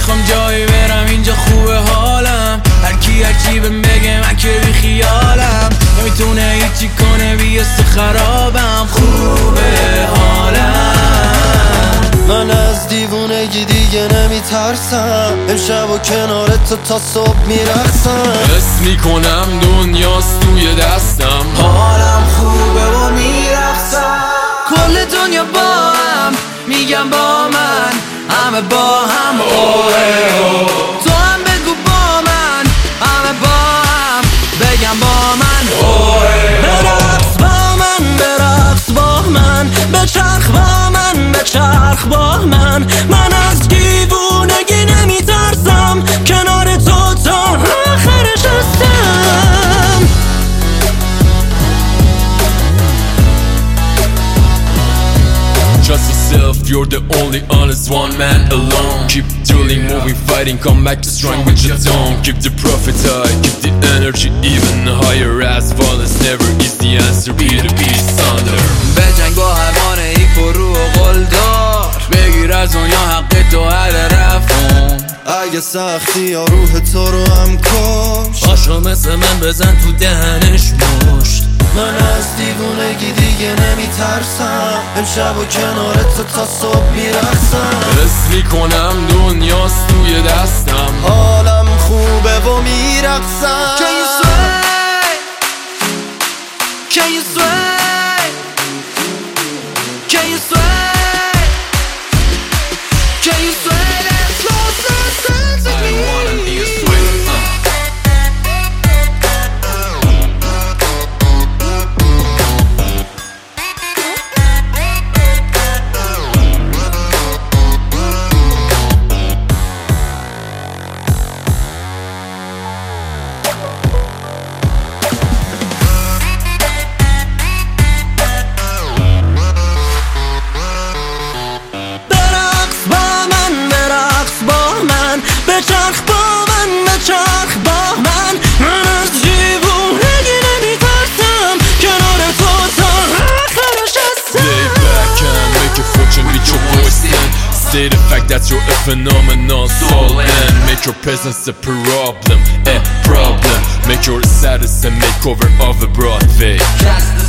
نمیخوام جایی برم، اینجا خوبه حالم. هرکی بهم بگه من که بی خیالم. نمیتونه هیچی کنه بیست خرابم، خوبه حالم. من از دیوونگی دیگه نمیترسم، امشب و کنارت تا صبح میرقصم. حس میکنم دنیاست توی دستم، حالم خوبه و میرقصم. کل دنیا با هم میگم با من، همه با هم تو هم بگو با من، همه با هم بگم با من. برقص با من، برقص با من، بچرخ با من، بچرخ با من. من از دیوونگی نمیترسم، کنار تو تا آخرش هستم. Trust yourself, you're the only honest one man alone. Keep drilling, moving, fighting, come back to strong with your tone. Keep the profit high, keep the energy even higher. As violence never is the answer, be the beast under. بجنگ با حیوان ایپرو و قلدار، بگیر از دنیا حق تو هر رفون. اگه سختی یا روح تو رو هم کش، پاشو مثل من بزن تو دهنش مشت. من از دیوونگی دیگه نمیترسم، امشب و کنارت تا صبح میرقصم. حس میکنم دنیاست توی دستم، حالم خوبه و میرقصم. Can you sway? Can you sway? Can you sway? Can you sway? Let's go, dance with me. I wanna be a sway. بچرخ با من، بچرخ با من. من از دیوونگی نمیترسم، کنار تو تا آخرش هستم. Lay back and make a fortune with your voice then. Say the fact that you're a phenomenon soul and make your presence a problem, a problem. Make your status a makeover of a Broadway.